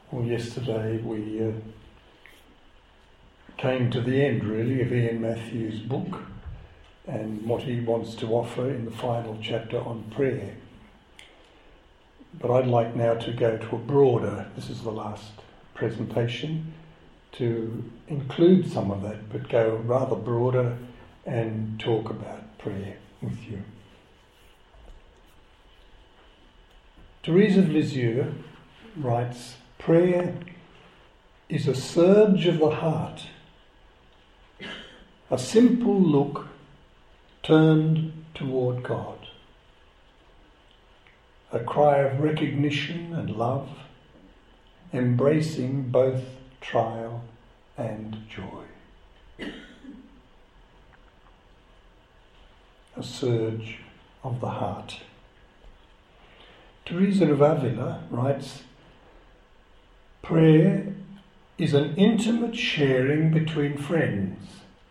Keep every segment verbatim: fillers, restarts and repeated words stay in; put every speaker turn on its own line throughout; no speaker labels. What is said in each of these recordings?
Well, yesterday we uh, came to the end, really, of Ian Matthews' book and what he wants to offer in the final chapter on prayer. But I'd like now to go to a broader, this is the last presentation, to include some of that, but go rather broader and talk about prayer with you. Thérèse of Lisieux writes, "Prayer is a surge of the heart, a simple look turned toward God, a cry of recognition and love, embracing both trial and joy. A surge of the heart." Teresa of Avila writes, "Prayer is an intimate sharing between friends,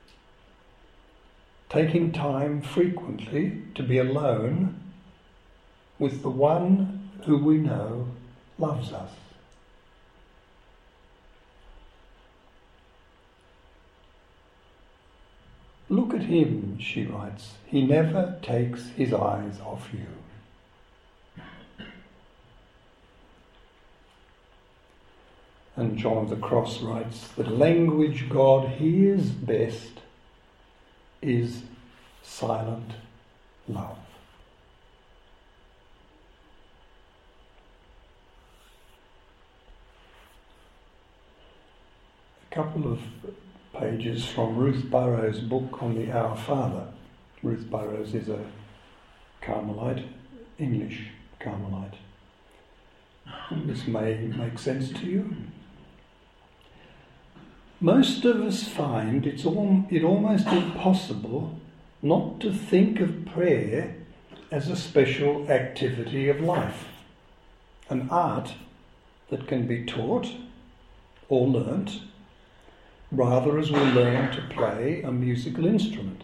taking time frequently to be alone with the one who we know loves us. Look at him," she writes, "he never takes his eyes off you." And John of the Cross writes, "The language God hears best is silent love." A couple of pages from Ruth Burrows' book on the Our Father. Ruth Burrows is a Carmelite, English Carmelite. This may make sense to you. "Most of us find it's all, it almost impossible not to think of prayer as a special activity of life, an art that can be taught or learnt, rather as we learn to play a musical instrument.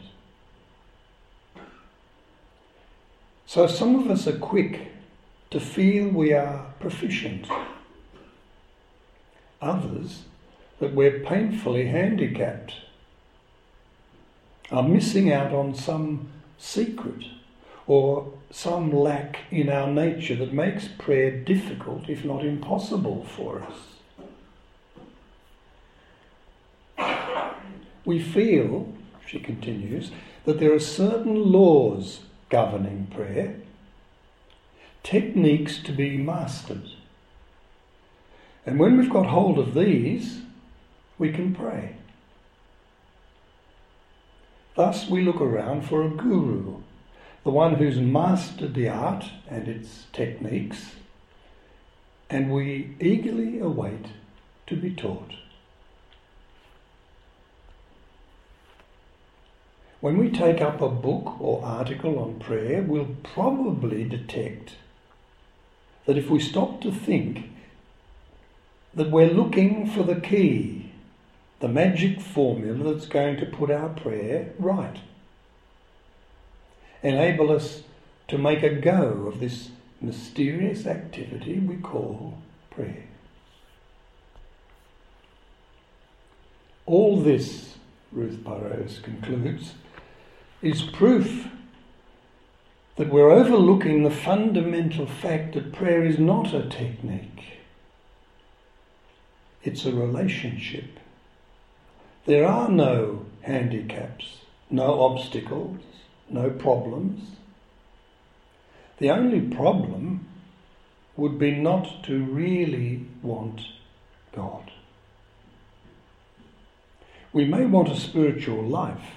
So some of us are quick to feel we are proficient. Others that we're painfully handicapped, are missing out on some secret or some lack in our nature that makes prayer difficult, if not impossible, for us. We feel," she continues, "that there are certain laws governing prayer, techniques to be mastered. And when we've got hold of these, we can pray. Thus we look around for a guru, the one who's mastered the art and its techniques, and we eagerly await to be taught. When we take up a book or article on prayer, we'll probably detect that if we stop to think, that we're looking for the key, the magic formula that's going to put our prayer right, enable us to make a go of this mysterious activity we call prayer. All this," Ruth Burrows concludes, "is proof that we're overlooking the fundamental fact that prayer is not a technique. It's a relationship. There are no handicaps, no obstacles, no problems. The only problem would be not to really want God. We may want a spiritual life.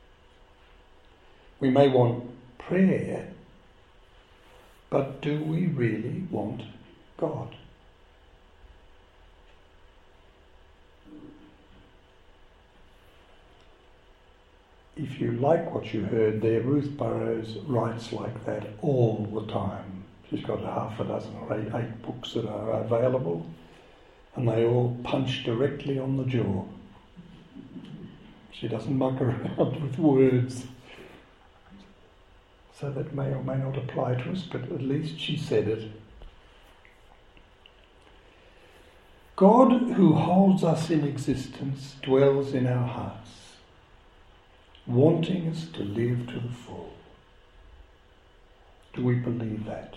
We may want prayer, but do we really want God?" If you like what you heard there, Ruth Burrows writes like that all the time. She's got half a dozen or eight, eight books that are available, and they all punch directly on the jaw. She doesn't muck around with words. So that may or may not apply to us, but at least she said it. God who holds us in existence dwells in our hearts, wanting us to live to the full. Do we believe that?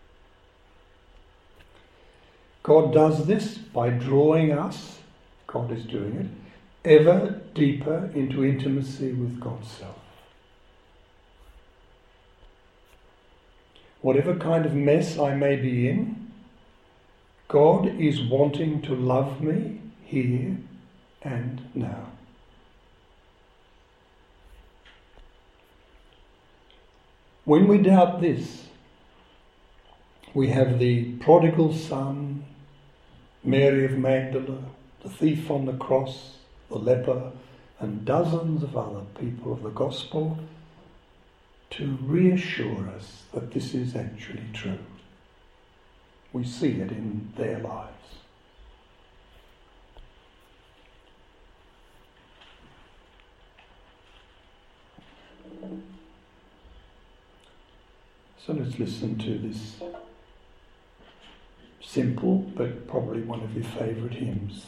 God does this by drawing us, God is doing it, ever deeper into intimacy with God's self. Whatever kind of mess I may be in, God is wanting to love me here and now. When we doubt this, we have the prodigal son, Mary of Magdala, the thief on the cross, the leper, and dozens of other people of the gospel to reassure us that this is actually true. We see it in their lives. So let's listen to this simple but probably one of your favourite hymns.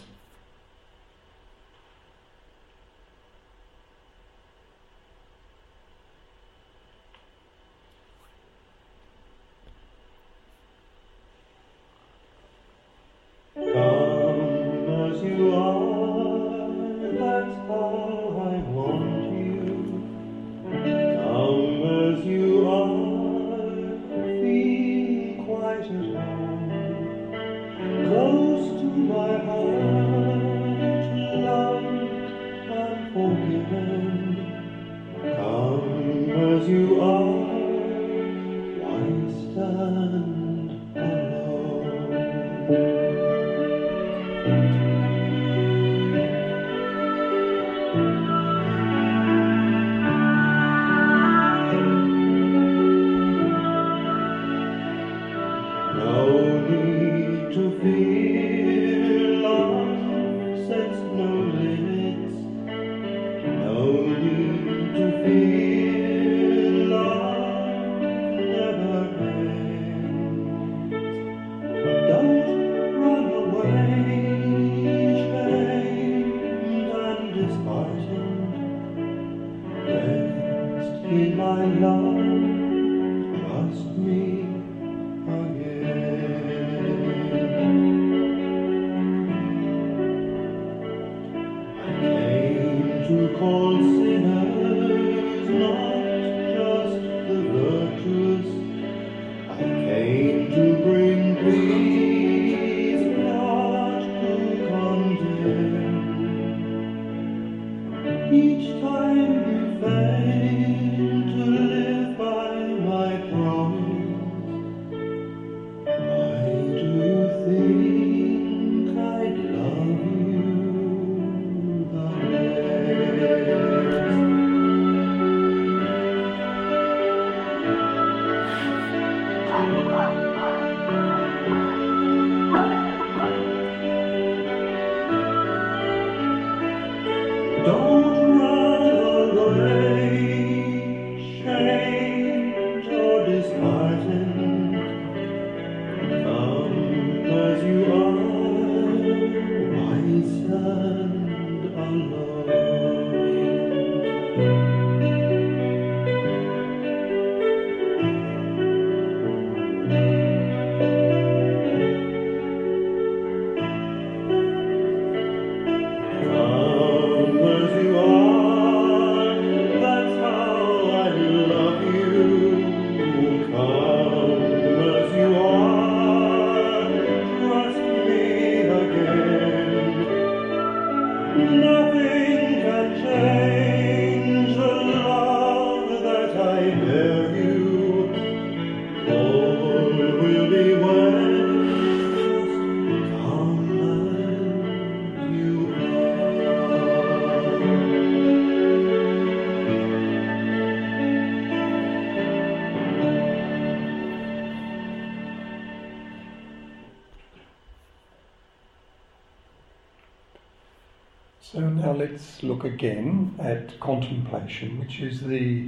So now let's look again at contemplation, which is the,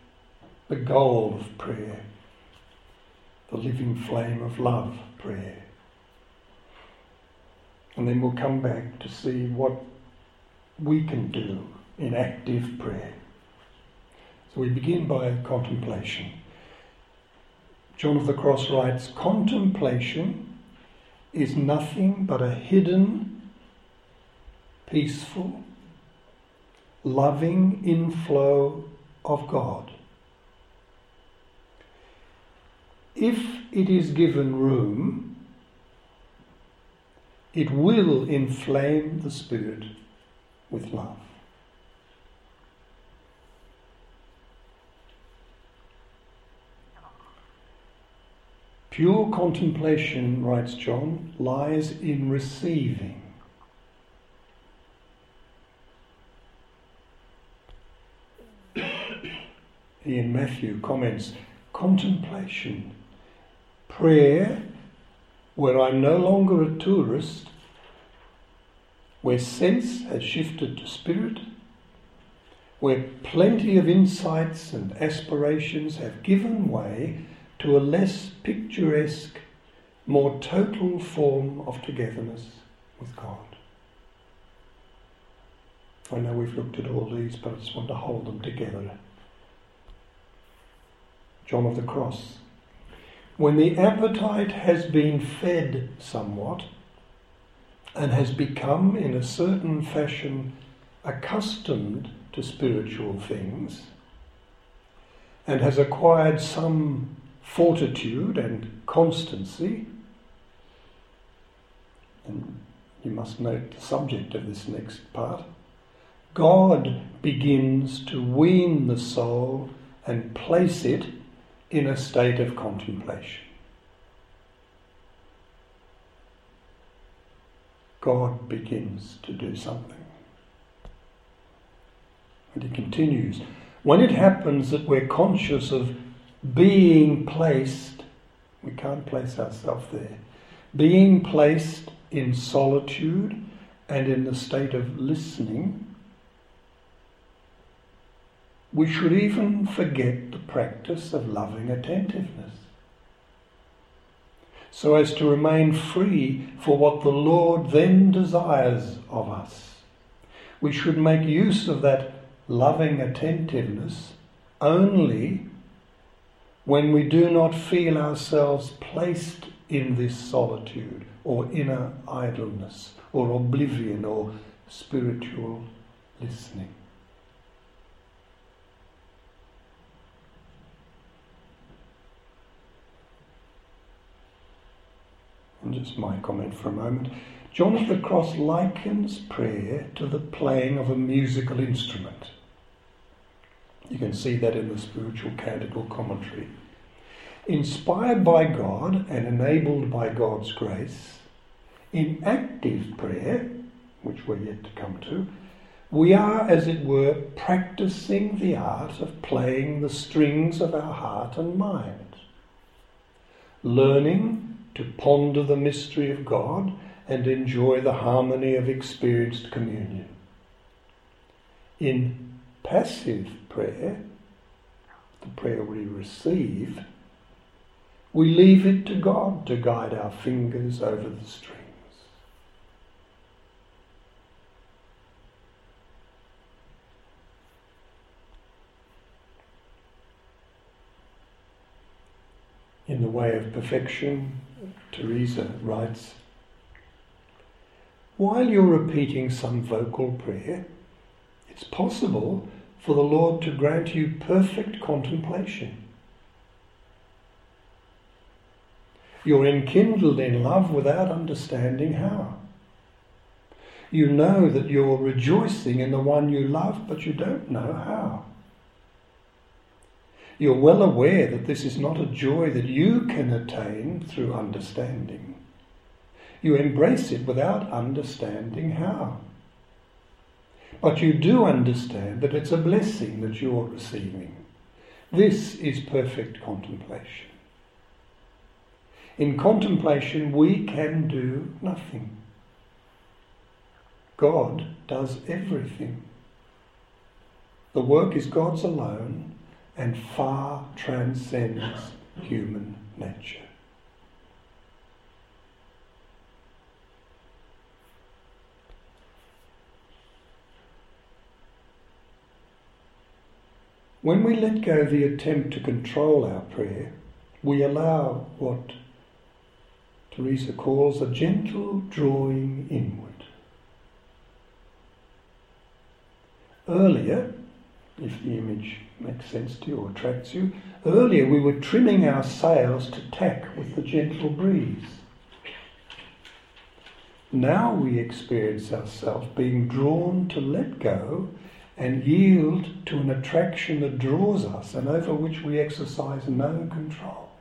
the goal of prayer, the living flame of love prayer. And then we'll come back to see what we can do in active prayer. So we begin by contemplation. John of the Cross writes, contemplation is nothing but a hidden, peaceful, loving inflow of God. If it is given room, it will inflame the spirit with love. Pure contemplation, writes John, lies in receiving. Ian Matthew comments, contemplation, prayer, where I'm no longer a tourist, where sense has shifted to spirit, where plenty of insights and aspirations have given way to a less picturesque, more total form of togetherness with God. I know we've looked at all these, but I just want to hold them together. John of the Cross. When the appetite has been fed somewhat and has become in a certain fashion accustomed to spiritual things and has acquired some fortitude and constancy, and you must note the subject of this next part, God begins to wean the soul and place it in a state of contemplation. God begins to do something. And he continues, when it happens that we're conscious of being placed, we can't place ourselves there, being placed in solitude and in the state of listening, we should even forget the practice of loving attentiveness, so as to remain free for what the Lord then desires of us. We should make use of that loving attentiveness only when we do not feel ourselves placed in this solitude or inner idleness or oblivion or spiritual listening. And just my comment for a moment. John of the Cross likens prayer to the playing of a musical instrument. You can see that in the Spiritual Canticle Commentary. Inspired by God and enabled by God's grace, in active prayer, which we're yet to come to, we are, as it were, practicing the art of playing the strings of our heart and mind, learning to ponder the mystery of God and enjoy the harmony of experienced communion. In passive prayer, the prayer we receive, we leave it to God to guide our fingers over the strings. In The Way of Perfection, Teresa writes, while you're repeating some vocal prayer, it's possible for the Lord to grant you perfect contemplation. You're enkindled in love without understanding how. You know that you're rejoicing in the one you love, but you don't know how. You're well aware that this is not a joy that you can attain through understanding. You embrace it without understanding how. But you do understand that it's a blessing that you're receiving. This is perfect contemplation. In contemplation, we can do nothing. God does everything. The work is God's alone and far transcends human nature. When we let go the attempt to control our prayer, we allow what Teresa calls a gentle drawing inward. Earlier, if the image makes sense to you or attracts you, earlier we were trimming our sails to tack with the gentle breeze. Now we experience ourselves being drawn to let go and yield to an attraction that draws us and over which we exercise no control.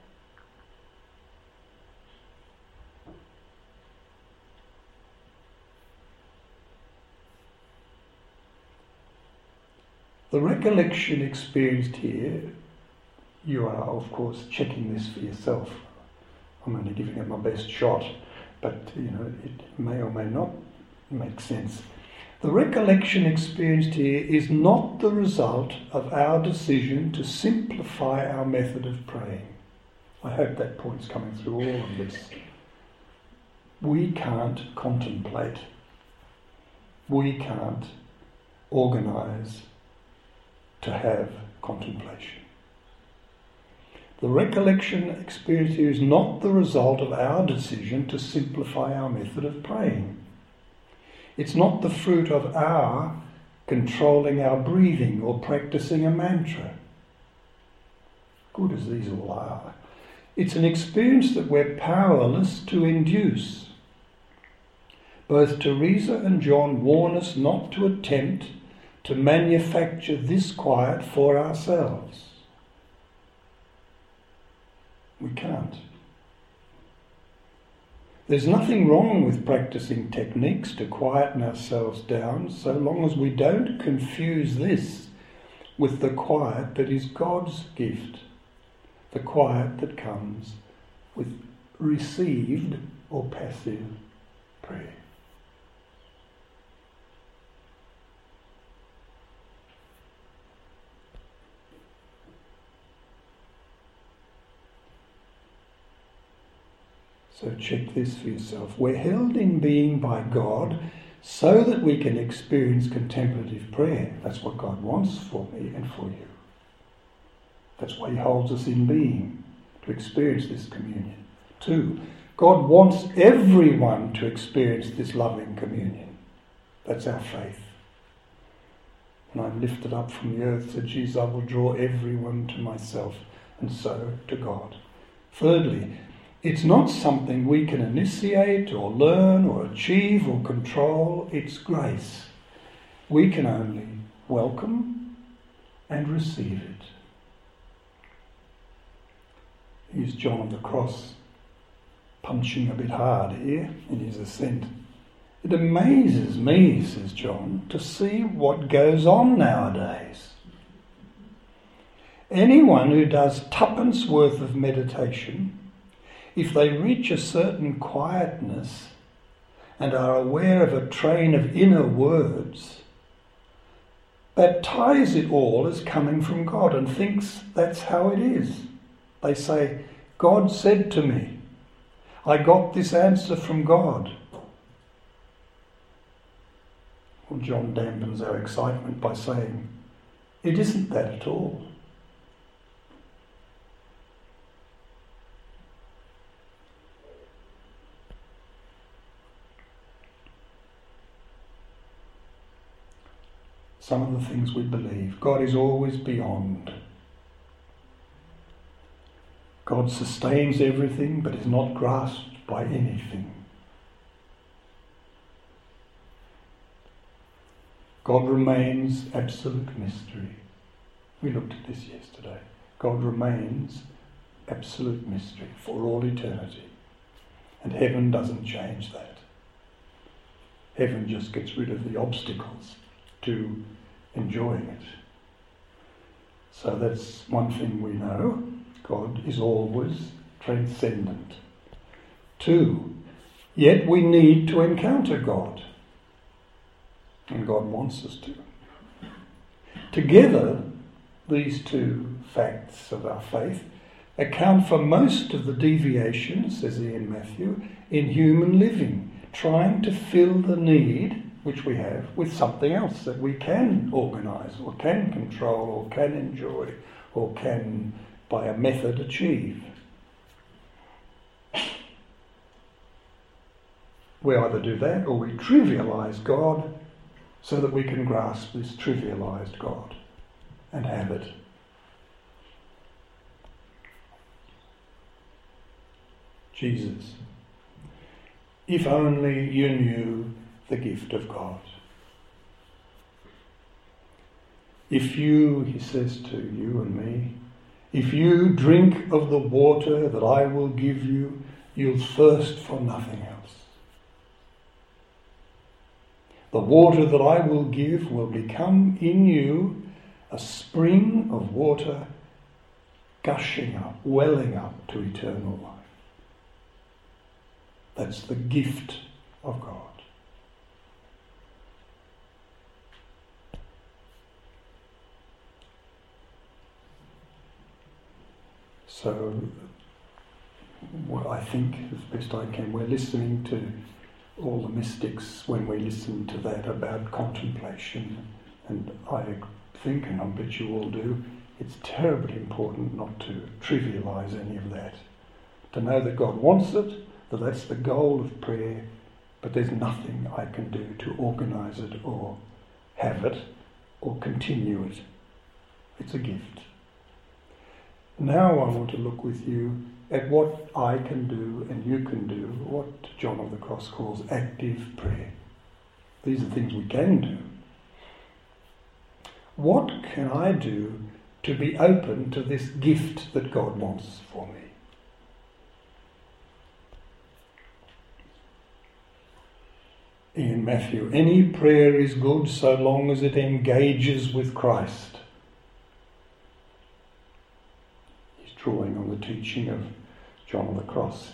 The recollection experienced here, you are of course checking this for yourself. I'm only giving it my best shot, but you know, it may or may not make sense. The recollection experienced here is not the result of our decision to simplify our method of praying. I hope that point's coming through all of this. We can't contemplate. We can't organise to have contemplation. The recollection experience here is not the result of our decision to simplify our method of praying. It's not the fruit of our controlling our breathing or practicing a mantra. Good as these all are. It's an experience that we're powerless to induce. Both Teresa and John warn us not to attempt to manufacture this quiet for ourselves. We can't. There's nothing wrong with practicing techniques to quieten ourselves down so long as we don't confuse this with the quiet that is God's gift, the quiet that comes with received or passive prayer. So check this for yourself. We're held in being by God so that we can experience contemplative prayer. That's what God wants for me and for you. That's why He holds us in being, to experience this communion. Two, God wants everyone to experience this loving communion. That's our faith. When I'm lifted up from the earth, said Jesus, I will draw everyone to myself, and so to God. Thirdly, it's not something we can initiate or learn or achieve or control. It's grace. We can only welcome and receive it. Here's John on the cross, punching a bit hard here in his ascent. It amazes me, says John, to see what goes on nowadays. Anyone who does tuppence worth of meditation, if they reach a certain quietness and are aware of a train of inner words, baptize it all as coming from God and thinks that's how it is. They say, God said to me, I got this answer from God. Well, John dampens our excitement by saying, it isn't that at all. Some of the things we believe. God is always beyond. God sustains everything but is not grasped by anything. God remains absolute mystery. We looked at this yesterday. God remains absolute mystery for all eternity. And heaven doesn't change that. Heaven just gets rid of the obstacles to enjoying it. So that's one thing we know. God is always transcendent. Two, yet we need to encounter God. And God wants us to. Together, these two facts of our faith account for most of the deviations, says Ian Matthew, in human living, trying to fill the need which we have with something else that we can organise or can control or can enjoy or can, by a method, achieve. We either do that or we trivialise God so that we can grasp this trivialised God and have it. Jesus, if only you knew the gift of God. If you, he says to you and me, if you drink of the water that I will give you, you'll thirst for nothing else. The water that I will give will become in you a spring of water gushing up, welling up to eternal life. That's the gift of God. So, well, I think, as best I can, we're listening to all the mystics when we listen to that about contemplation. And I think, and I bet you all do, it's terribly important not to trivialise any of that. To know that God wants it, that that's the goal of prayer, but there's nothing I can do to organise it or have it or continue it. It's a gift. Now I want to look with you at what I can do and you can do, what John of the Cross calls active prayer. These are things we can do. What can I do to be open to this gift that God wants for me? In Matthew, any prayer is good so long as it engages with Christ. He's drawing on the teaching of John of the Cross.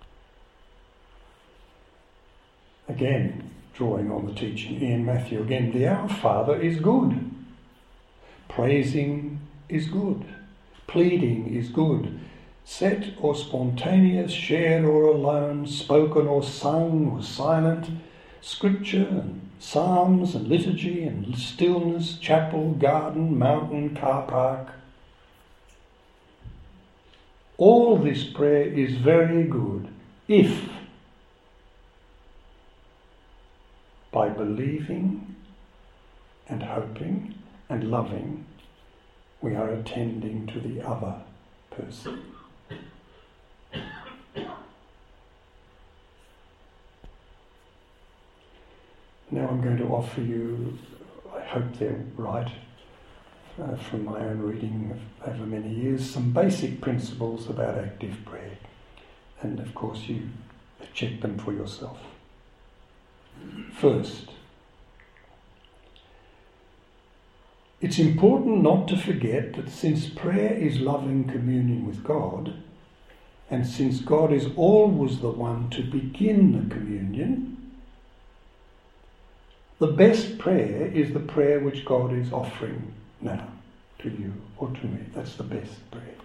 Again, drawing on the teaching in Matthew. Again, the Our Father is good. Praising is good. Pleading is good. Set or spontaneous, shared or alone, spoken or sung or silent, Scripture and psalms and liturgy and stillness, chapel, garden, mountain, car park. All this prayer is very good if, by believing and hoping and loving, we are attending to the other person. Now I'm going to offer you, I hope they're right, uh, from my own reading of, over many years, some basic principles about active prayer. And of course you check them for yourself. First, it's important not to forget that since prayer is loving communion with God, and since God is always the one to begin the communion, the best prayer is the prayer which God is offering now to you or to me. That's the best prayer.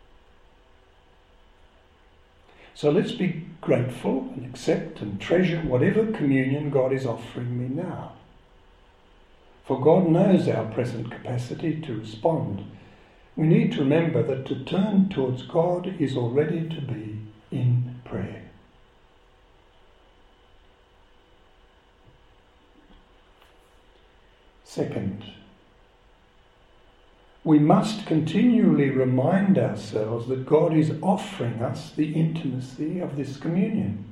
So let's be grateful and accept and treasure whatever communion God is offering me now. For God knows our present capacity to respond. We need to remember that to turn towards God is already to be in prayer. Second, we must continually remind ourselves that God is offering us the intimacy of this communion.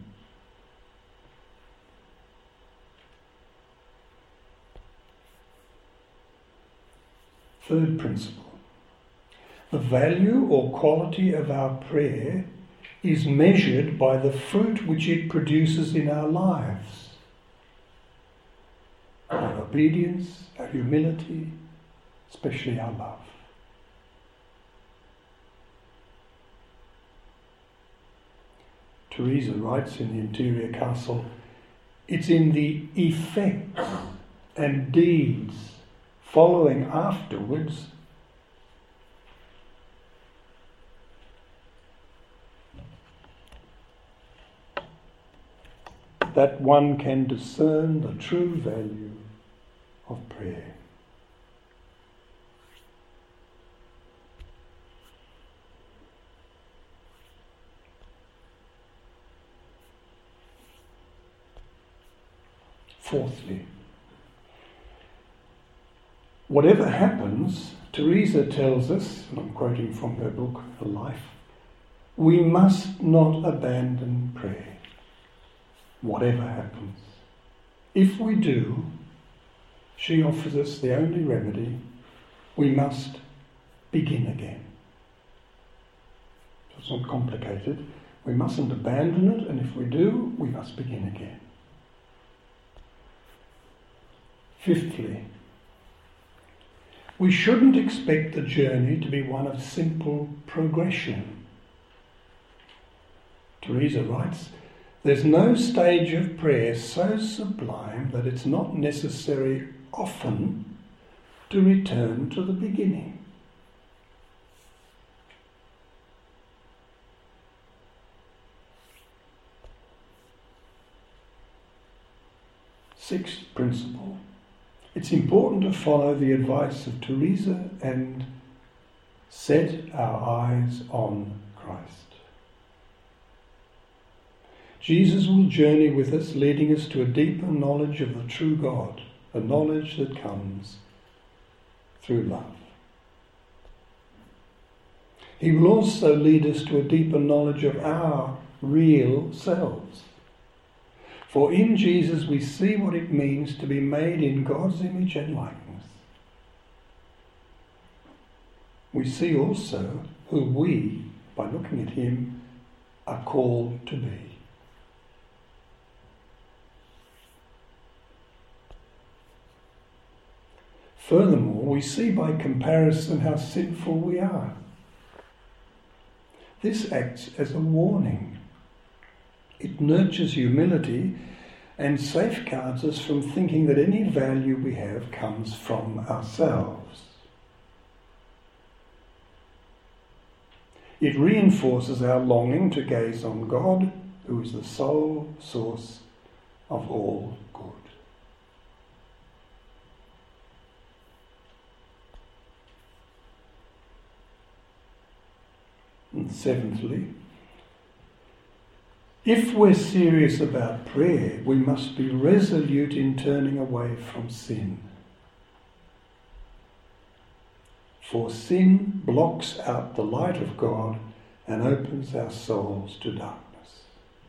Third principle, the value or quality of our prayer is measured by the fruit which it produces in our lives. Our obedience, our humility, especially our love. Teresa writes in The Interior Castle, it's in the effects and deeds following afterwards that one can discern the true value of prayer. Fourthly, whatever happens, Teresa tells us, and I'm quoting from her book, Her Life, we must not abandon prayer, whatever happens. If we do, she offers us the only remedy: we must begin again. So it's not complicated. We mustn't abandon it, and if we do, we must begin again. Fifthly, we shouldn't expect the journey to be one of simple progression. Teresa writes, there's no stage of prayer so sublime that it's not necessary often to return to the beginning. Sixth principle. It's important to follow the advice of Teresa and set our eyes on Christ. Jesus will journey with us, leading us to a deeper knowledge of the true God, a knowledge that comes through love. He will also lead us to a deeper knowledge of our real selves. For in Jesus we see what it means to be made in God's image and likeness. We see also who we, by looking at him, are called to be. Furthermore, we see by comparison how sinful we are. This acts as a warning. It nurtures humility and safeguards us from thinking that any value we have comes from ourselves. It reinforces our longing to gaze on God, who is the sole source of all good. And seventhly, if we're serious about prayer, we must be resolute in turning away from sin. For sin blocks out the light of God and opens our souls to darkness.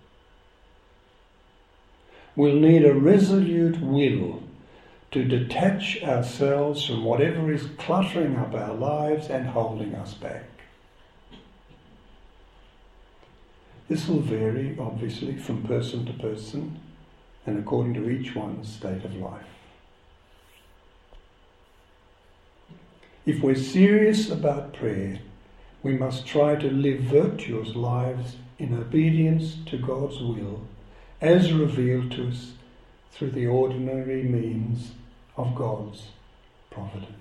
We'll need a resolute will to detach ourselves from whatever is cluttering up our lives and holding us back. This will vary, obviously, from person to person and according to each one's state of life. If we're serious about prayer, we must try to live virtuous lives in obedience to God's will, as revealed to us through the ordinary means of God's providence.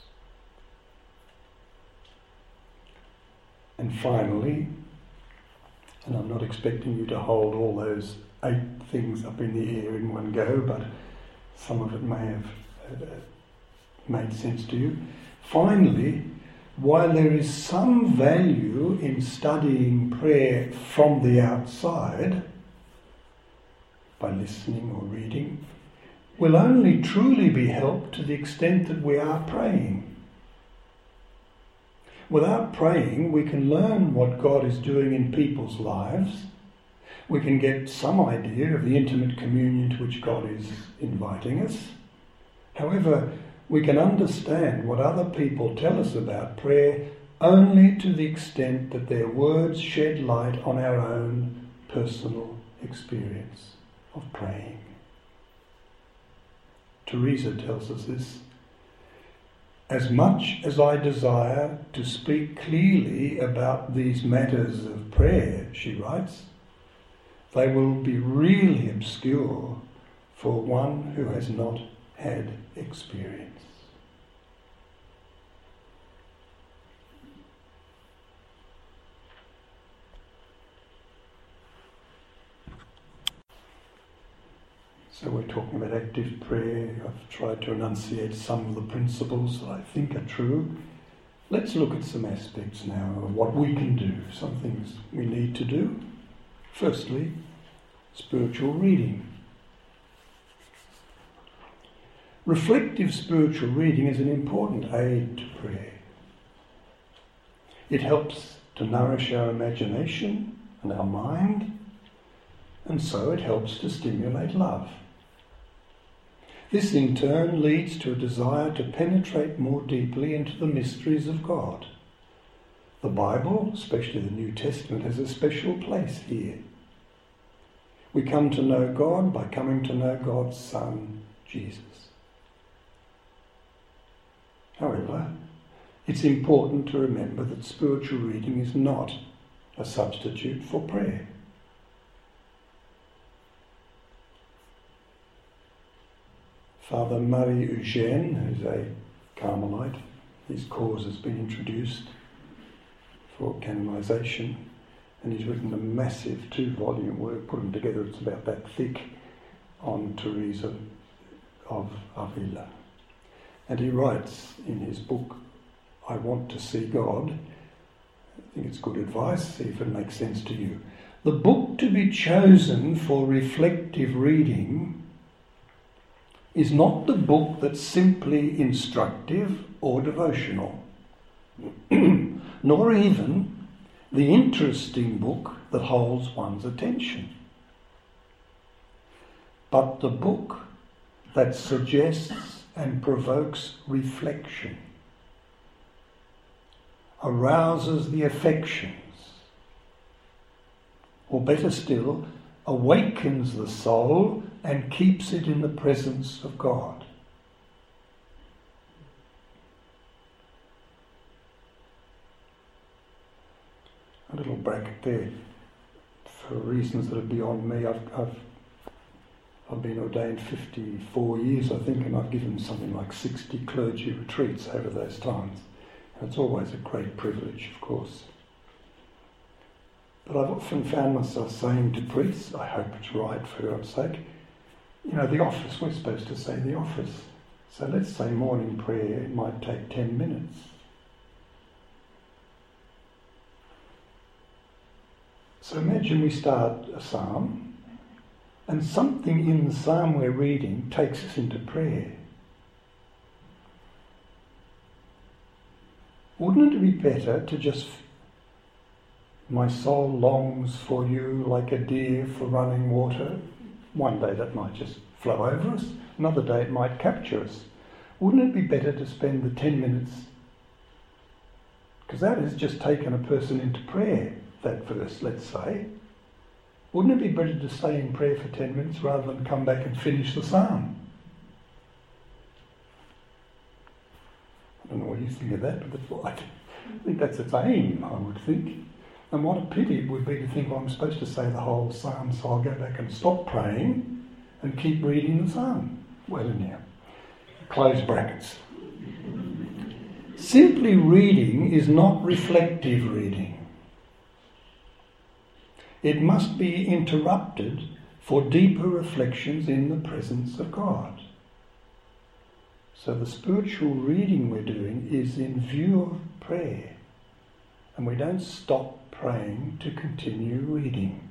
And finally, and I'm not expecting you to hold all those eight things up in the air in one go, but some of it may have uh, made sense to you. Finally, while there is some value in studying prayer from the outside, by listening or reading, will only truly be helped to the extent that we are praying. Without praying, we can learn what God is doing in people's lives. We can get some idea of the intimate communion to which God is inviting us. However, we can understand what other people tell us about prayer only to the extent that their words shed light on our own personal experience of praying. Teresa tells us this. As much as I desire to speak clearly about these matters of prayer, she writes, they will be really obscure for one who has not had experience. So we're talking about active prayer. I've tried to enunciate some of the principles that I think are true. Let's look at some aspects now of what we can do, some things we need to do. Firstly, spiritual reading. Reflective spiritual reading is an important aid to prayer. It helps to nourish our imagination and our mind, and so it helps to stimulate love. This in turn leads to a desire to penetrate more deeply into the mysteries of God. The Bible, especially the New Testament, has a special place here. We come to know God by coming to know God's Son, Jesus. However, it's important to remember that spiritual reading is not a substitute for prayer. Father Marie Eugène, who's a Carmelite, his cause has been introduced for canonisation, and he's written a massive two-volume work, put them together, it's about that thick, on Teresa of Avila. And he writes in his book, I Want to See God. I think it's good advice, see if it makes sense to you. The book to be chosen for reflective reading is not the book that's simply instructive or devotional, nor even the interesting book that holds one's attention, but the book that suggests and provokes reflection, arouses the affections, or better still, awakens the soul and keeps it in the presence of God. A little bracket there. For reasons that are beyond me, I've, I've, I've been ordained fifty-four years, I think, and I've given something like sixty clergy retreats over those times. And it's always a great privilege, of course. But I've often found myself saying to priests, I hope it's right for God's sake, you know, the office, we're supposed to say the office. So let's say morning prayer, it might take ten minutes. So imagine we start a psalm, and something in the psalm we're reading takes us into prayer. Wouldn't it be better to just, my soul longs for you like a deer for running water? One day that might just flow over us, another day it might capture us. Wouldn't it be better to spend the ten minutes, because that has just taken a person into prayer, that verse, let's say. Wouldn't it be better to stay in prayer for ten minutes rather than come back and finish the psalm? I don't know what you think of that, but that's what I think that's its aim, I would think. And what a pity it would be to think, well, I'm supposed to say the whole psalm, so I'll go back and stop praying and keep reading the psalm. Well, anyhow, close brackets. Simply reading is not reflective reading. It must be interrupted for deeper reflections in the presence of God. So the spiritual reading we're doing is in view of prayer, and we don't stop praying to continue reading.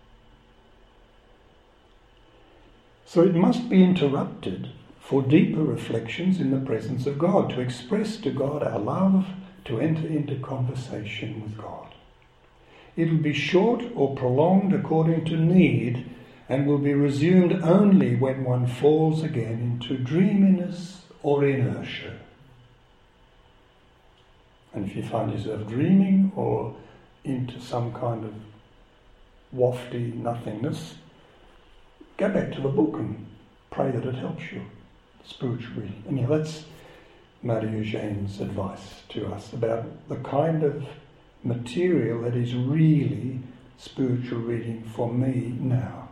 So it must be interrupted for deeper reflections in the presence of God, to express to God our love, to enter into conversation with God. It will be short or prolonged according to need, and will be resumed only when one falls again into dreaminess or inertia. And if you find yourself dreaming or into some kind of wafty nothingness, go back to the book and pray that it helps you. Spiritual reading. And yeah, that's Marie Eugène's advice to us about the kind of material that is really spiritual reading for me now.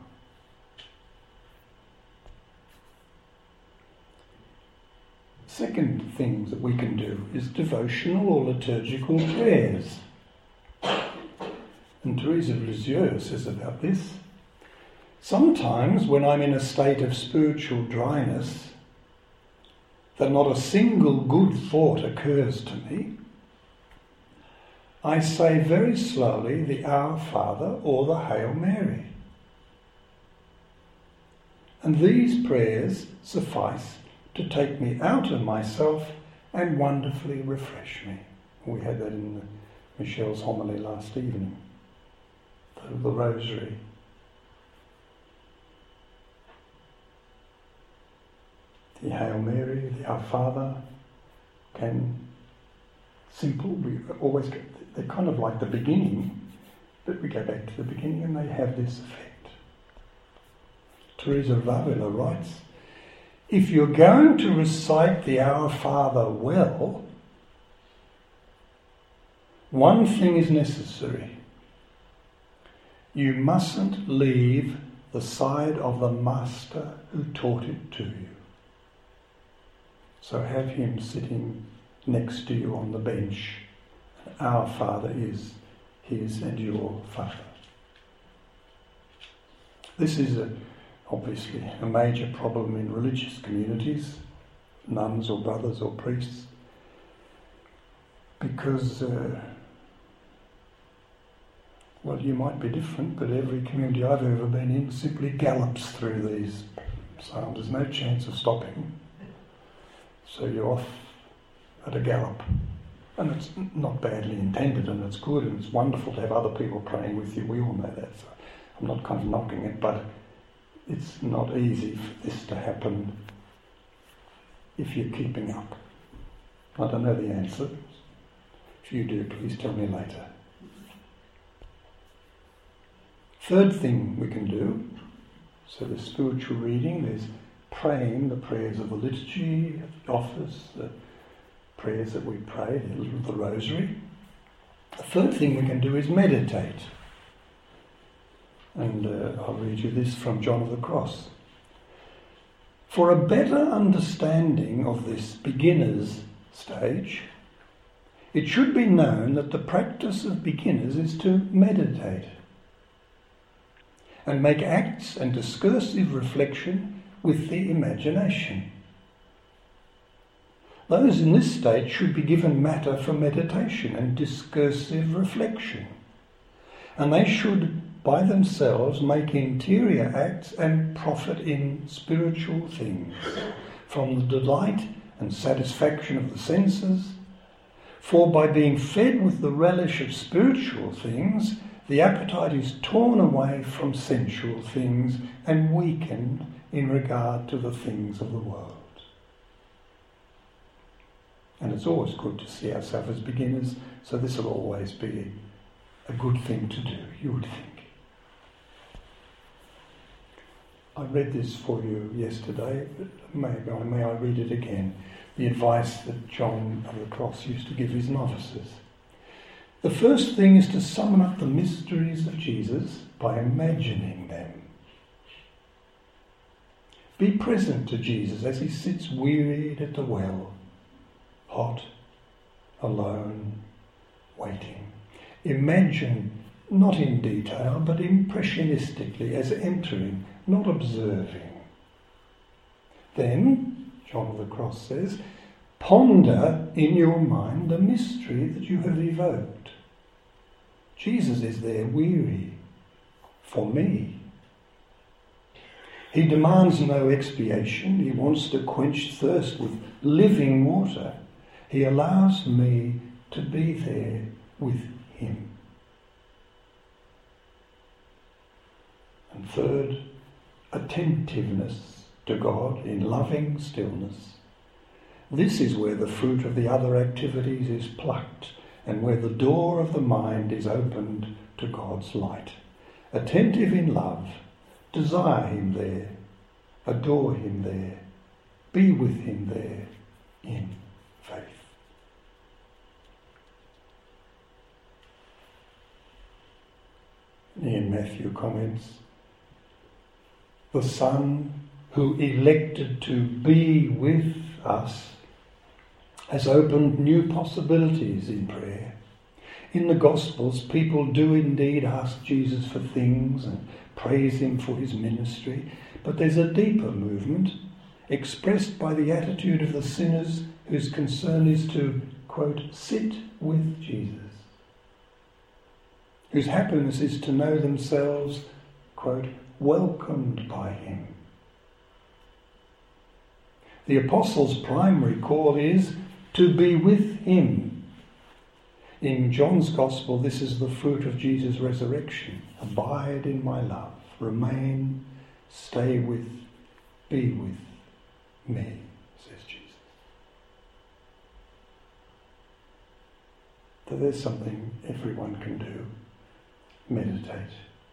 Second thing that we can do is devotional or liturgical prayers. And Teresa of Lisieux says about this, Sometimes when I'm in a state of spiritual dryness, that not a single good thought occurs to me, I say very slowly the Our Father or the Hail Mary. And these prayers suffice to take me out of myself and wonderfully refresh me. We had that in the, Michelle's homily last evening, the, the Rosary. The Hail Mary, the Our Father, can simple, we always get, they're kind of like the beginning, but we go back to the beginning and they have this effect. Teresa of Avila writes, if you're going to recite the Our Father well, one thing is necessary. You mustn't leave the side of the Master who taught it to you. So have him sitting next to you on the bench. Our Father is his and your Father. This is a, obviously a major problem in religious communities, nuns or brothers or priests, because, uh, well, you might be different, but every community I've ever been in simply gallops through these psalms. There's no chance of stopping. So you're off at a gallop. And it's not badly intended, and it's good, and it's wonderful to have other people praying with you. We all know that, so I'm not kind of knocking it, but it's not easy for this to happen if you're keeping up. I don't know the answer. If you do, please tell me later. Third thing we can do, so there's spiritual reading, there's praying the prayers of the liturgy, the office, the prayers that we pray, the Rosary. The third thing we can do is meditate. And uh, I'll read you this from John of the Cross. For a better understanding of this beginner's stage, it should be known that the practice of beginners is to meditate and make acts and discursive reflection with the imagination. Those in this state should be given matter for meditation and discursive reflection, and they should by themselves make interior acts and profit in spiritual things, from the delight and satisfaction of the senses. For by being fed with the relish of spiritual things, the appetite is torn away from sensual things and weakened in regard to the things of the world. And it's always good to see ourselves as beginners, so this will always be a good thing to do, you would think. I read this for you yesterday, but maybe may I read it again. The advice that John of the Cross used to give his novices. The first thing is to summon up the mysteries of Jesus by imagining them. Be present to Jesus as he sits wearied at the well, hot, alone, waiting. Imagine, not in detail, but impressionistically, as entering, not observing. Then, John of the Cross says, ponder in your mind the mystery that you have evoked. Jesus is there weary for me. He demands no expiation. He wants to quench thirst with living water. He allows me to be there with him. And third, attentiveness to God in loving stillness. This is where the fruit of the other activities is plucked and where the door of the mind is opened to God's light. Attentive in love, desire him there, adore him there, be with him there in faith. Ian Matthew comments, the Son who elected to be with us has opened new possibilities in prayer. In the Gospels, people do indeed ask Jesus for things and praise him for his ministry, but there's a deeper movement expressed by the attitude of the sinners whose concern is to, quote, sit with Jesus, whose happiness is to know themselves, quote, welcomed by him. The apostles' primary call is to be with him. In John's Gospel, this is the fruit of Jesus' resurrection. Abide in my love. Remain, stay with, be with me, says Jesus. So there's something everyone can do. Meditate.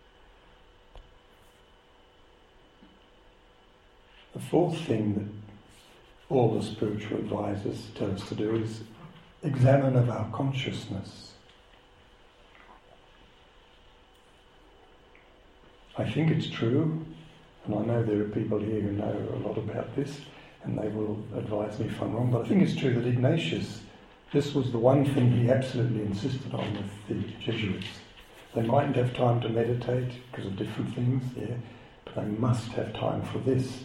The fourth thing that all the spiritual advisors tell us to do is examine of our consciousness. I think it's true, and I know there are people here who know a lot about this, and they will advise me if I'm wrong, but I think it's true that Ignatius, this was the one thing he absolutely insisted on with the Jesuits. They mightn't have time to meditate because of different things, yeah, but they must have time for this.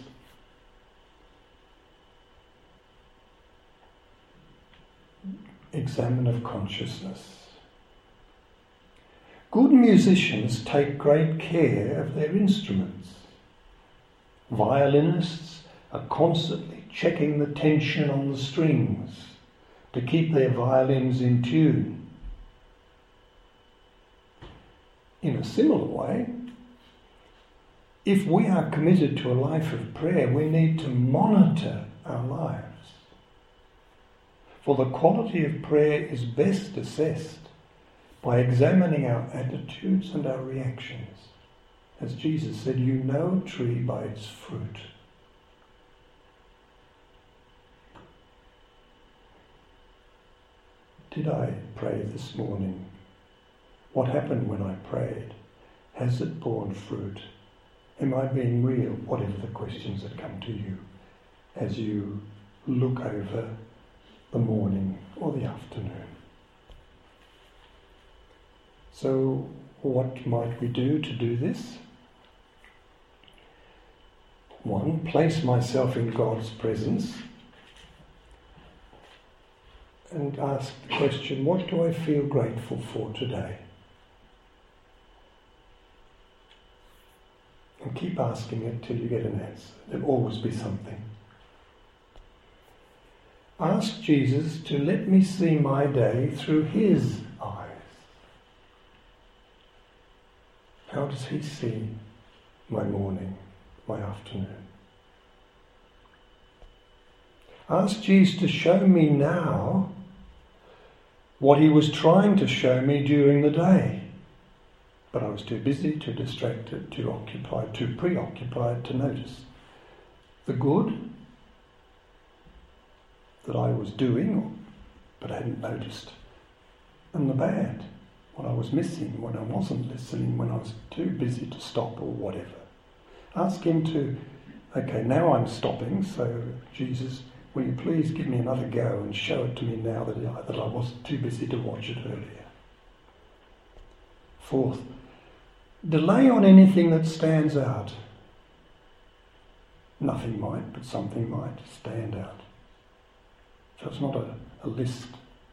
Examine of consciousness. Good musicians take great care of their instruments. Violinists are constantly checking the tension on the strings to keep their violins in tune. In a similar way, if we are committed to a life of prayer, we need to monitor our lives. For the quality of prayer is best assessed by examining our attitudes and our reactions. As Jesus said, you know a tree by its fruit. Did I pray this morning? What happened when I prayed? Has it borne fruit? Am I being real? Whatever the questions that come to you as you look over the morning or the afternoon. So what might we do to do this? One, place myself in God's presence and ask the question, what do I feel grateful for today? And keep asking it till you get an answer. There'll always be something. Ask Jesus to let me see my day through his eyes. How does he see my morning, my afternoon? Ask Jesus to show me now what he was trying to show me during the day, but I was too busy, too distracted, too occupied, too preoccupied to notice. The good that I was doing, but I hadn't noticed, and the bad, what I was missing, when I wasn't listening, when I was too busy to stop or whatever. Ask him to, okay, now I'm stopping, so Jesus, will you please give me another go and show it to me now that I, that I wasn't too busy to watch it earlier. Fourth, delay on anything that stands out. Nothing might, but something might stand out. So it's not a, a list.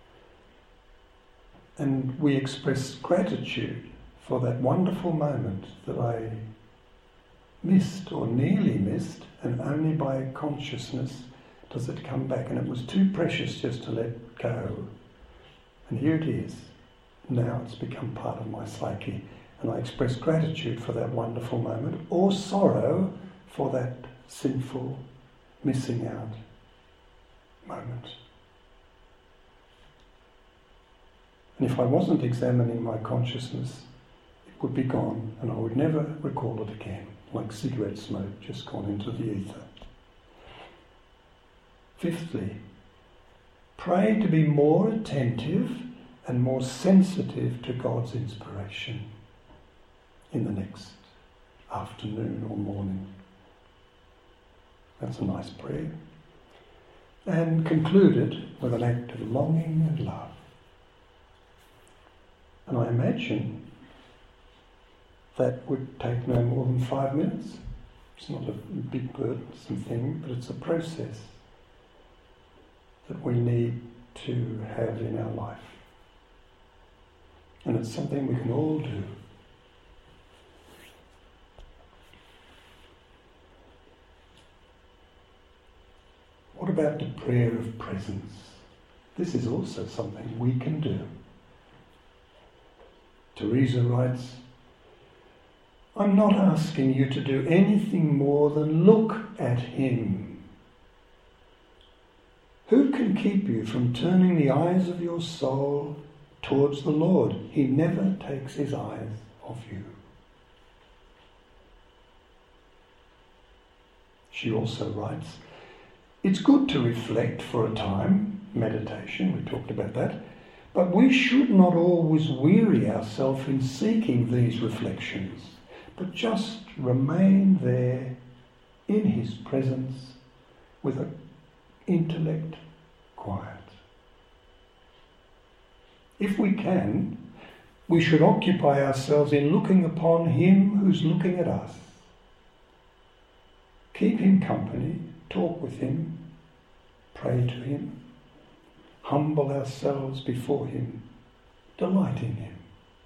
And we express gratitude for that wonderful moment that I missed or nearly missed, and only by consciousness does it come back. And it was too precious just to let go. And here it is. Now it's become part of my psyche. And I express gratitude for that wonderful moment, or sorrow for that sinful missing out moment. And if I wasn't examining my consciousness, it would be gone and I would never recall it again, like cigarette smoke just gone into the ether. Fifthly, pray to be more attentive and more sensitive to God's inspiration in the next afternoon or morning. That's a nice prayer. And concluded with an act of longing and love. And I imagine that would take no more than five minutes. It's not a big burdensome thing, but it's a process that we need to have in our life. And it's something we can all do. What about the prayer of presence? This is also something we can do. Teresa writes, I'm not asking you to do anything more than look at him. Who can keep you from turning the eyes of your soul towards the Lord? He never takes his eyes off you. She also writes, it's good to reflect for a time, meditation, we talked about that, but we should not always weary ourselves in seeking these reflections, but just remain there in his presence with an intellect quiet. If we can, we should occupy ourselves in looking upon him who's looking at us. Keep him company, talk with him, pray to him, humble ourselves before him, delight in him.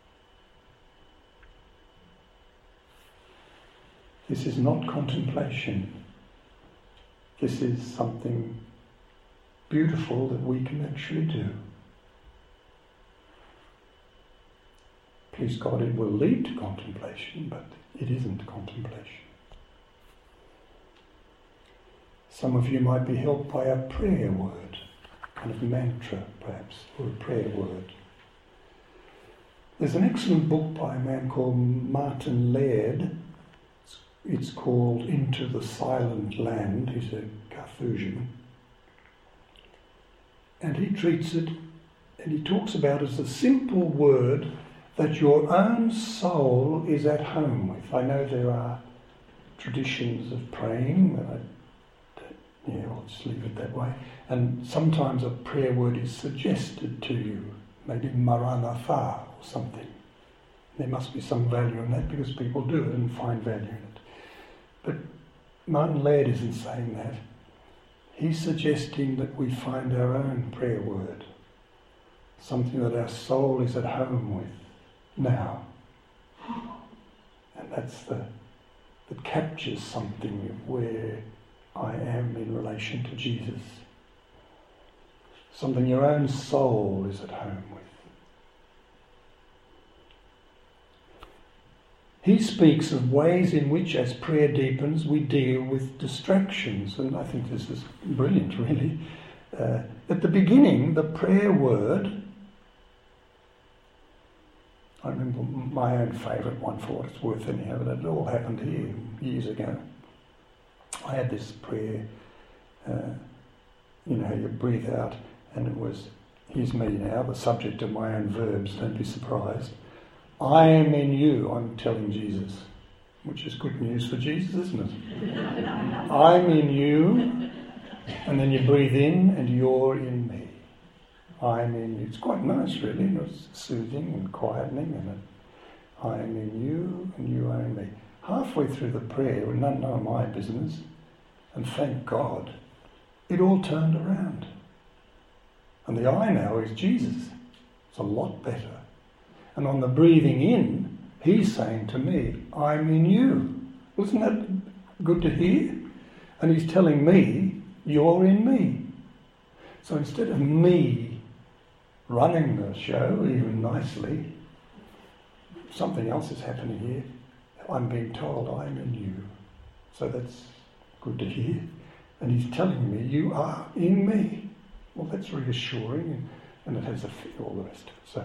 This is not contemplation. This is something beautiful that we can actually do. Please God, it will lead to contemplation, but it isn't contemplation. Some of you might be helped by a prayer word, kind of mantra perhaps, or a prayer word. There's an excellent book by a man called Martin Laird. It's called Into the Silent Land. He's a Carthusian. And he treats it, and he talks about it as a simple word that your own soul is at home with. I know there are traditions of praying, that I, that, yeah, I'll just leave it that way. And sometimes a prayer word is suggested to you, maybe Maranatha or something. There must be some value in that because people do it and find value in it. But Martin Laird isn't saying that. He's suggesting that we find our own prayer word, something that our soul is at home with now. And that's the that captures something of where I am in relation to Jesus. Something your own soul is at home with. He speaks of ways in which, as prayer deepens, we deal with distractions. And I think this is brilliant, really. Uh, at the beginning, the prayer word, I remember my own favourite one for what it's worth anyhow, but it all happened here years ago. I had this prayer, uh, you know, you breathe out, and it was, here's me now, the subject of my own verbs, don't be surprised. I am in you, I'm telling Jesus, which is good news for Jesus, isn't it? I'm in you, and then you breathe in and you're in me. I'm in you. It's quite nice, really. It's soothing and quietening, and it, I am in you and you are in me. Halfway through the prayer, none, none of my business, and thank God, it all turned around. And the I now is Jesus. It's a lot better. And on the breathing in, he's saying to me, I'm in you. Wasn't that good to hear? And he's telling me, you're in me. So instead of me running the show, even nicely, something else is happening here. I'm being told I'm in you. So that's good to hear. And he's telling me, you are in me. Well, that's reassuring, and, and it has a feel, all the rest of it. So,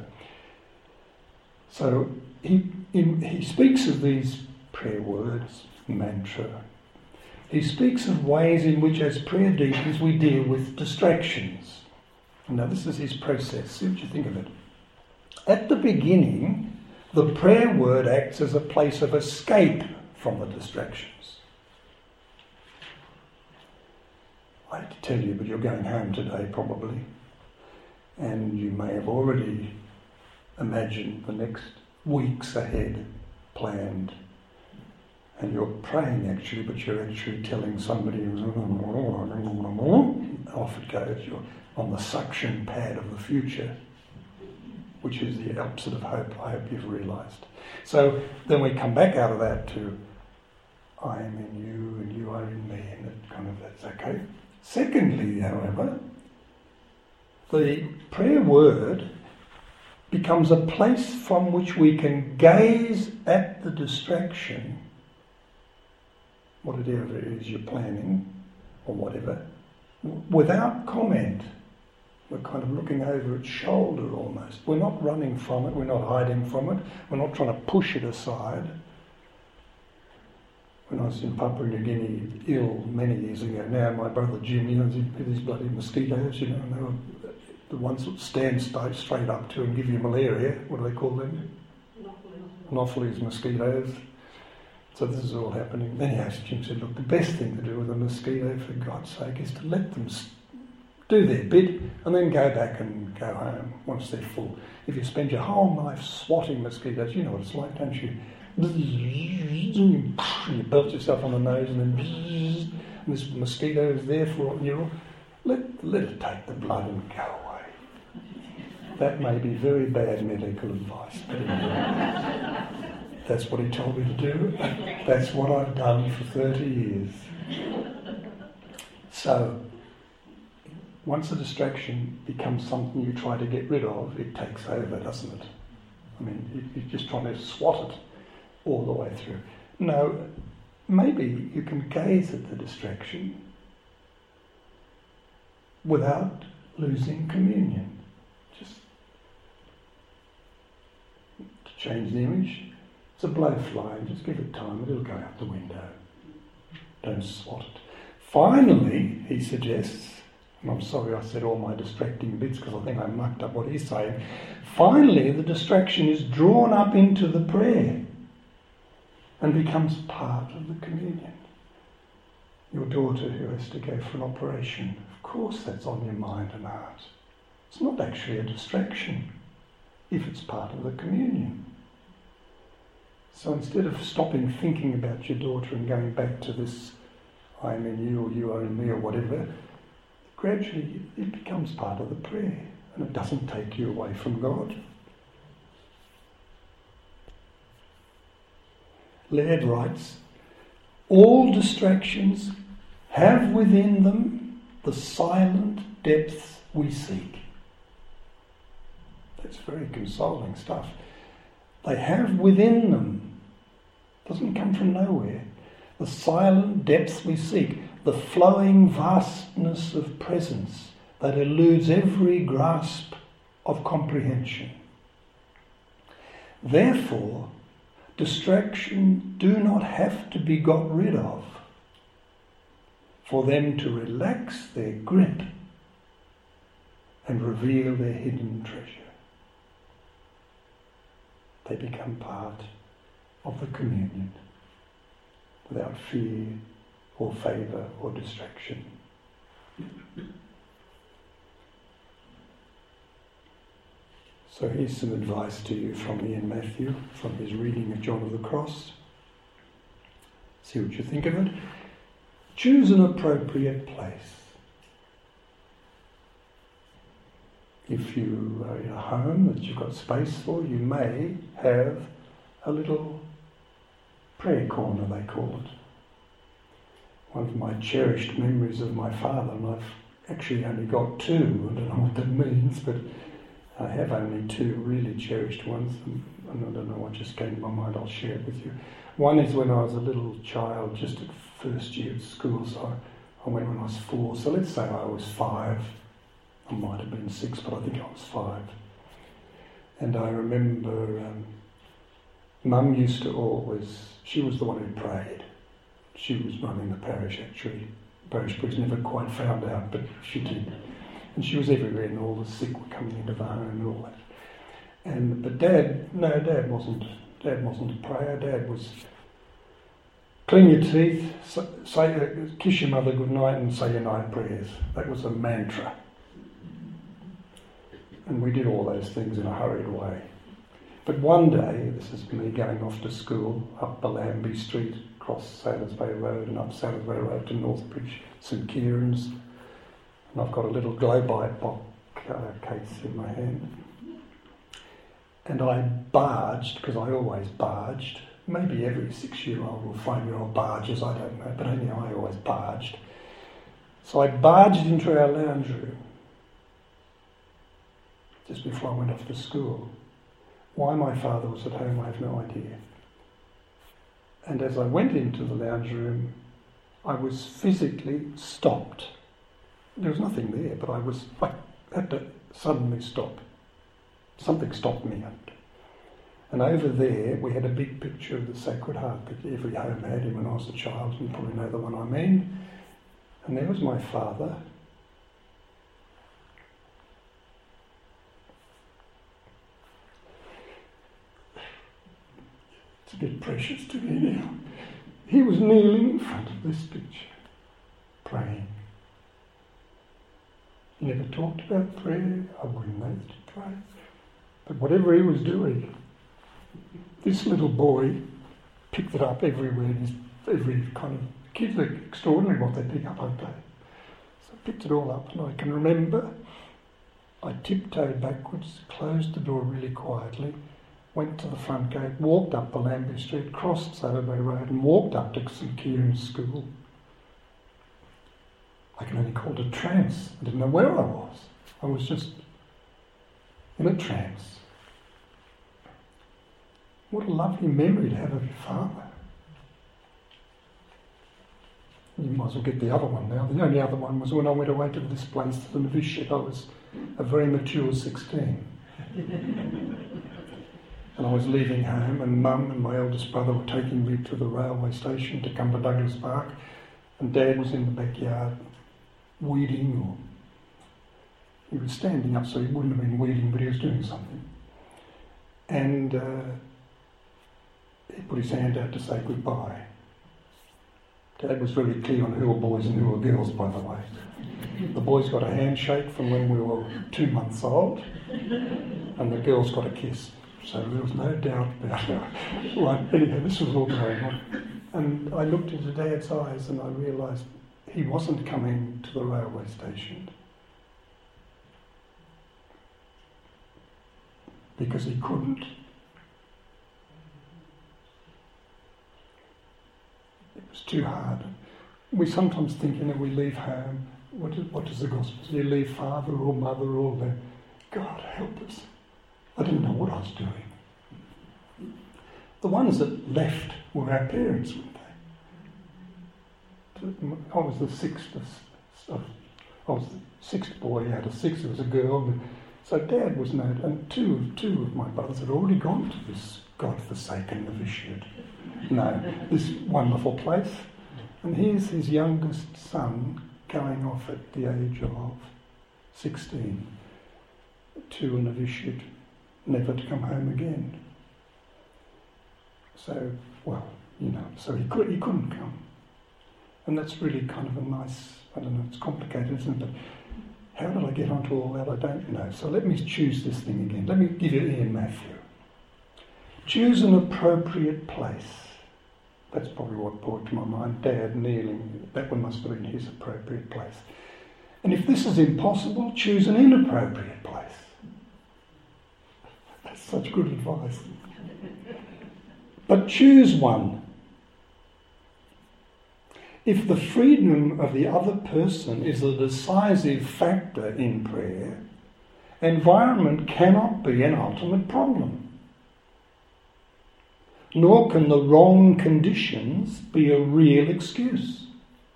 So he, in, he speaks of these prayer words, mantra. He speaks of ways in which, as prayer deepens, we deal with distractions. Now this is his process. See what you think of it. At the beginning, the prayer word acts as a place of escape from the distractions. I hate to tell you, but you're going home today probably, and you may have already imagine the next weeks ahead planned. And you're praying actually, but you're actually telling somebody, off it goes. You're on the suction pad of the future, which is the opposite of hope. I hope you've realised. So then we come back out of that to I am in you and you are in me, and it kind of, that's okay. Secondly, however, the prayer word becomes a place from which we can gaze at the distraction, whatever it is you're planning, or whatever, without comment. We're kind of looking over its shoulder almost. We're not running from it, we're not hiding from it, we're not trying to push it aside. When I was in Papua New Guinea ill many years ago now, my brother Jim, you know, with these bloody mosquitoes, you know, and they were the ones that stand straight up to and give you malaria. What do they call them? Anopheles mosquitoes. So this is all happening. Anyhow, Jim said, look, the best thing to do with a mosquito, for God's sake, is to let them do their bit and then go back and go home once they're full. If you spend your whole life swatting mosquitoes, you know what it's like, don't you? You belt yourself on the nose and then and this mosquito is there for you. Let, let it take the blood and go away. That may be very bad medical advice, but anyway, that's what he told me to do. That's what I've done for thirty years. So, once a distraction becomes something you try to get rid of, it takes over, doesn't it? I mean, you're just trying to swat it all the way through. No, maybe you can gaze at the distraction without losing communion. Just to change the image, it's a blowfly, just give it time, it'll go out the window. Don't swat it. Finally, he suggests, and I'm sorry I said all my distracting bits because I think I mucked up what he's saying. Finally, the distraction is drawn up into the prayer and becomes part of the communion. Your daughter who has to go for an operation, of course that's on your mind and heart. It's not actually a distraction if it's part of the communion. So instead of stopping thinking about your daughter and going back to this I am in you or you are in me or whatever, gradually it becomes part of the prayer and it doesn't take you away from God. Laird writes, all distractions have within them the silent depths we seek. That's very consoling stuff. They have within them, doesn't come from nowhere, the silent depths we seek, the flowing vastness of presence that eludes every grasp of comprehension. Therefore, distractions do not have to be got rid of for them to relax their grip and reveal their hidden treasure. They become part of the communion without fear or favour or distraction. So here's some advice to you from Ian Matthew, from his reading of John of the Cross. See what you think of it. Choose an appropriate place. If you are in a home that you've got space for, you may have a little prayer corner, they call it. One of my cherished memories of my father, and I've actually only got two, I don't know what that means, but I have only two really cherished ones, and I don't know what just came to my mind, I'll share it with you. One is when I was a little child, just at first year at school, so I went when I was four, so let's say I was five. I might have been six, but I think I was five. And I remember um, Mum used to always, she was the one who prayed. She was running the parish actually. Parish priest never quite found out, but she did. And she was everywhere, and all the sick were coming into the home and all that. And but Dad, no, Dad wasn't. Dad wasn't a prayer. Dad was clean your teeth, say, uh, kiss your mother good night, and say your night prayers. That was a mantra. And we did all those things in a hurried way. But one day, this is me going off to school, up Bellamby Street, across Sailors Bay Road and up Sailors Bay Road to Northbridge, St Kieran's, and I've got a little Globite box uh, case in my hand. And I barged, because I always barged, maybe every six-year-old or five-year-old barges, I don't know, but anyhow, I always barged. So I barged into our lounge room just before I went off to school. Why my father was at home, I have no idea. And as I went into the lounge room, I was physically stopped. There was nothing there, but I was, I had to suddenly stop. Something stopped me. And over there, we had a big picture of the Sacred Heart that every home had when I was a child. You probably know the one I mean. And there was my father. It's a bit precious to me now. He was kneeling in front of this picture, praying. He never talked about prayer. I wouldn't know to pray. But whatever he was doing, this little boy picked it up everywhere. His, every kind of kids are extraordinary what they pick up, aren't they? So I picked it all up, and I can remember I tiptoed backwards, closed the door really quietly, went to the front gate, walked up Bellamby Street, crossed Saturday Road, and walked up to St Kieran's School. I can only call it a trance. I didn't know where I was. I was just in a trance. What a lovely memory to have of your father. You might as well get the other one now. The only other one was when I went away to this place, to the novitiate. I was a very mature sixteen. And I was leaving home, and Mum and my eldest brother were taking me to the railway station to come to Douglas Park, and Dad was in the backyard weeding, or he was standing up, so he wouldn't have been weeding, but he was doing something. And uh, he put his hand out to say goodbye. Dad was really clear on who were boys and who were girls, by the way. The boys got a handshake from when we were two months old, and the girls got a kiss. So there was no doubt about it. Right, anyhow, this was all going on. And I looked into Dad's eyes and I realised he wasn't coming to the railway station because he couldn't. It was too hard. We sometimes think, you know, we leave home. What, is, what does the gospel say? You leave father or mother or the God help us. I didn't know what I was doing. The ones that left were our parents, weren't they? I was the sixth of, I was the sixth boy out of six. There was a girl, so Dad was no, and two two of my brothers had already gone to this godforsaken novitiate. No, this wonderful place, and here's his youngest son going off at the age of sixteen to a novitiate, never to come home again. So, well, you know, so he could he couldn't come. And that's really kind of a nice, I don't know, it's complicated, isn't it? But how did I get onto all that? I don't know. So let me choose this thing again. Let me give you Ian Matthew. Choose an appropriate place. That's probably what brought to my mind. Dad kneeling, that one must have been his appropriate place. And if this is impossible, choose an inappropriate place. That's such good advice. But choose one. If the freedom of the other person is a decisive factor in prayer, environment cannot be an ultimate problem. Nor can the wrong conditions be a real excuse.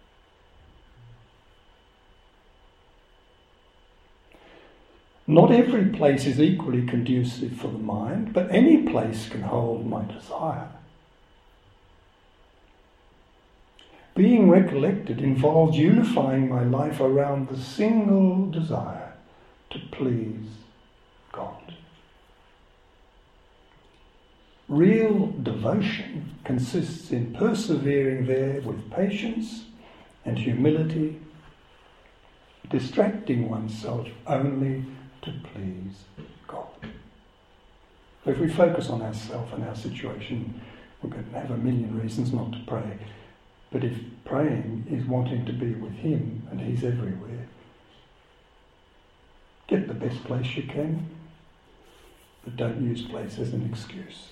Not every place is equally conducive for the mind, but any place can hold my desire. Being recollected involves unifying my life around the single desire to please God. Real devotion consists in persevering there with patience and humility, distracting oneself only to please God. So if we focus on ourselves and our situation, we can have a million reasons not to pray. But if praying is wanting to be with Him, and He's everywhere, get the best place you can, but don't use place as an excuse.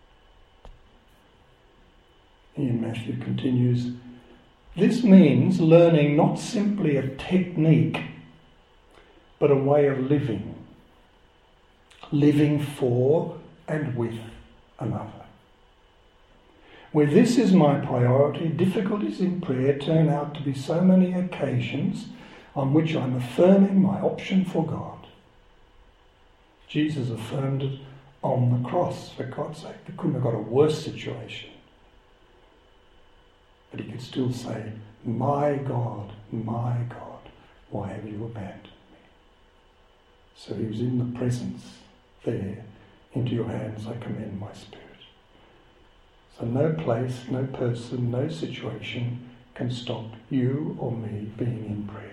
Ian Matthew continues, this means learning not simply a technique, but a way of living. Living for and with another. Where this is my priority, difficulties in prayer turn out to be so many occasions on which I'm affirming my option for God. Jesus affirmed it on the cross, for God's sake. He couldn't have got a worse situation. But He could still say, my God, my God, why have you abandoned me? So He was in the presence there. Into your hands I commend my spirit. So no place, no person, no situation can stop you or me being in prayer.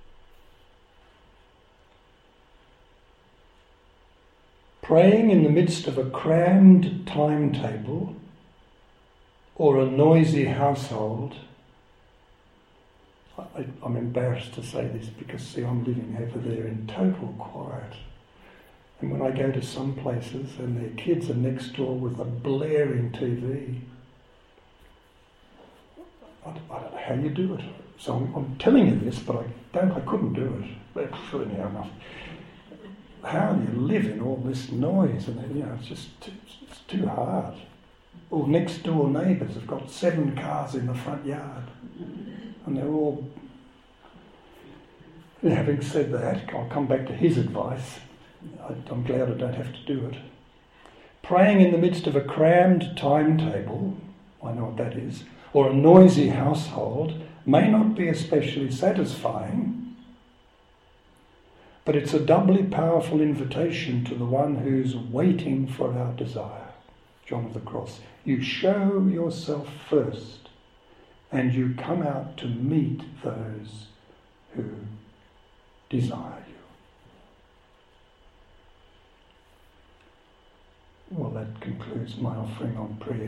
Praying in the midst of a crammed timetable or a noisy household, I, I'm embarrassed to say this because, see, I'm living over there in total quiet. And when I go to some places and their kids are next door with a blaring T V, I, I don't know how you do it. So I'm, I'm telling you this, but I don't. I couldn't do it. But anyhow, enough. How do you live in all this noise? And you know, it's just too, it's too hard. Or next door neighbours have got seven cars in the front yard, and they're all. Having said that, I'll come back to his advice. I'm glad I don't have to do it. Praying in the midst of a crammed timetable, I know what that is, or a noisy household may not be especially satisfying, but it's a doubly powerful invitation to the one who's waiting for our desire. John of the Cross. You show yourself first, and you come out to meet those who desire you. Well, that concludes my offering on prayer.